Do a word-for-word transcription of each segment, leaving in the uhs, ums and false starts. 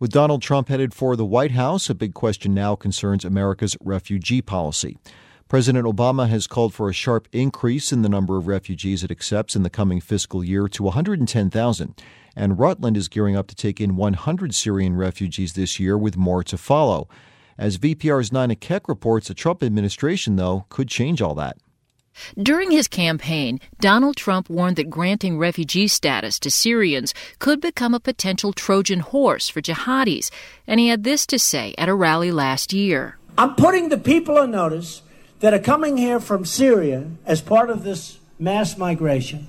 With Donald Trump headed for the White House, a big question now concerns America's refugee policy. President Obama has called for a sharp increase in the number of refugees it accepts in the coming fiscal year to one hundred ten thousand. And Rutland is gearing up to take in one hundred Syrian refugees this year, with more to follow. As V P R's Nina Keck reports, the Trump administration, though, could change all that. During his campaign, Donald Trump warned that granting refugee status to Syrians could become a potential Trojan horse for jihadis. And he had this to say at a rally last year. I'm putting the people on notice that are coming here from Syria as part of this mass migration,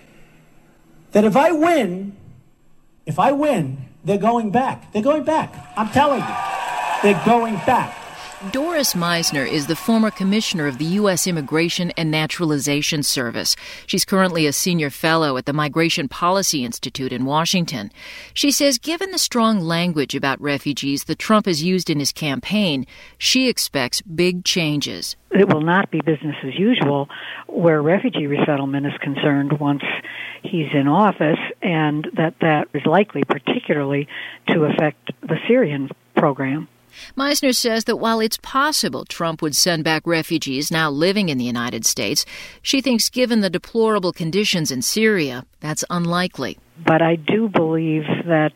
that if I win, if I win, they're going back. They're going back. I'm telling you, they're going back. Doris Meisner is the former commissioner of the U S Immigration and Naturalization Service. She's currently a senior fellow at the Migration Policy Institute in Washington. She says given the strong language about refugees that Trump has used in his campaign, she expects big changes. It will not be business as usual where refugee resettlement is concerned once he's in office, and that that is likely particularly to affect the Syrian program. Meisner says that while it's possible Trump would send back refugees now living in the United States, she thinks given the deplorable conditions in Syria, that's unlikely. But I do believe that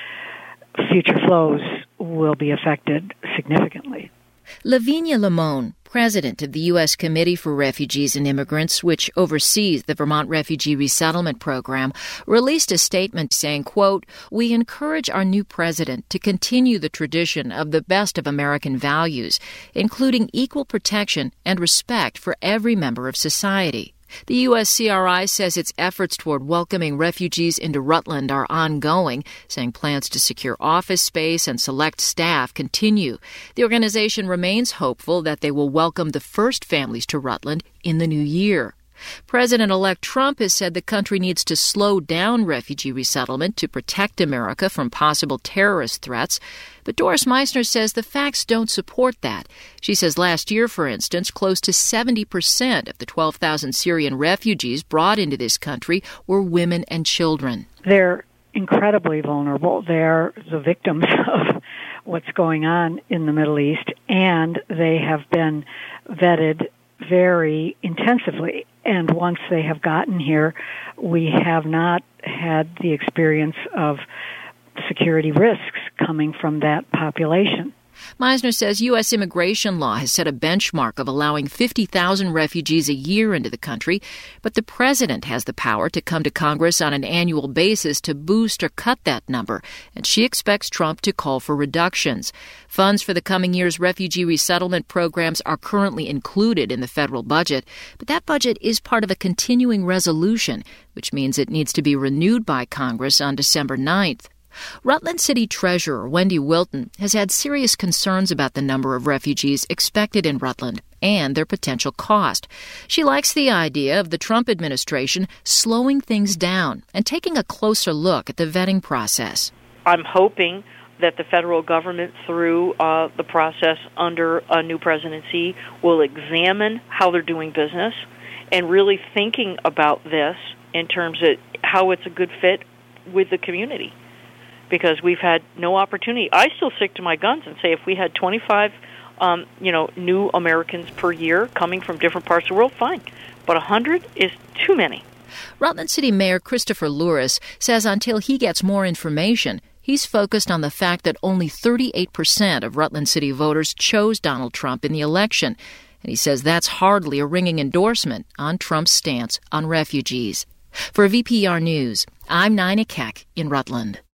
future flows will be affected significantly. Lavinia Limon, president of the U S Committee for Refugees and Immigrants, which oversees the Vermont Refugee Resettlement Program, released a statement saying, quote, "We encourage our new president to continue the tradition of the best of American values, including equal protection and respect for every member of society." The U S C R I says its efforts toward welcoming refugees into Rutland are ongoing, saying plans to secure office space and select staff continue. The organization remains hopeful that they will welcome the first families to Rutland in the new year. President-elect Trump has said the country needs to slow down refugee resettlement to protect America from possible terrorist threats. But Doris Meisner says the facts don't support that. She says last year, for instance, close to seventy percent of the twelve thousand Syrian refugees brought into this country were women and children. They're incredibly vulnerable. They're the victims of what's going on in the Middle East, and they have been vetted very intensively. And once they have gotten here, we have not had the experience of security risks coming from that population. Meisner says U S immigration law has set a benchmark of allowing fifty thousand refugees a year into the country, but the president has the power to come to Congress on an annual basis to boost or cut that number, and she expects Trump to call for reductions. Funds for the coming year's refugee resettlement programs are currently included in the federal budget, but that budget is part of a continuing resolution, which means it needs to be renewed by Congress on December ninth. Rutland City Treasurer Wendy Wilton has had serious concerns about the number of refugees expected in Rutland and their potential cost. She likes the idea of the Trump administration slowing things down and taking a closer look at the vetting process. I'm hoping that the federal government, through uh, the process under a new presidency, will examine how they're doing business and really thinking about this in terms of how it's a good fit with the community. Because we've had no opportunity. I still stick to my guns and say if we had twenty-five, um, you know, new Americans per year coming from different parts of the world, fine. But one hundred is too many. Rutland City Mayor Christopher Louris says until he gets more information, he's focused on the fact that only thirty-eight percent of Rutland City voters chose Donald Trump in the election. And he says that's hardly a ringing endorsement on Trump's stance on refugees. For V P R News, I'm Nina Keck in Rutland.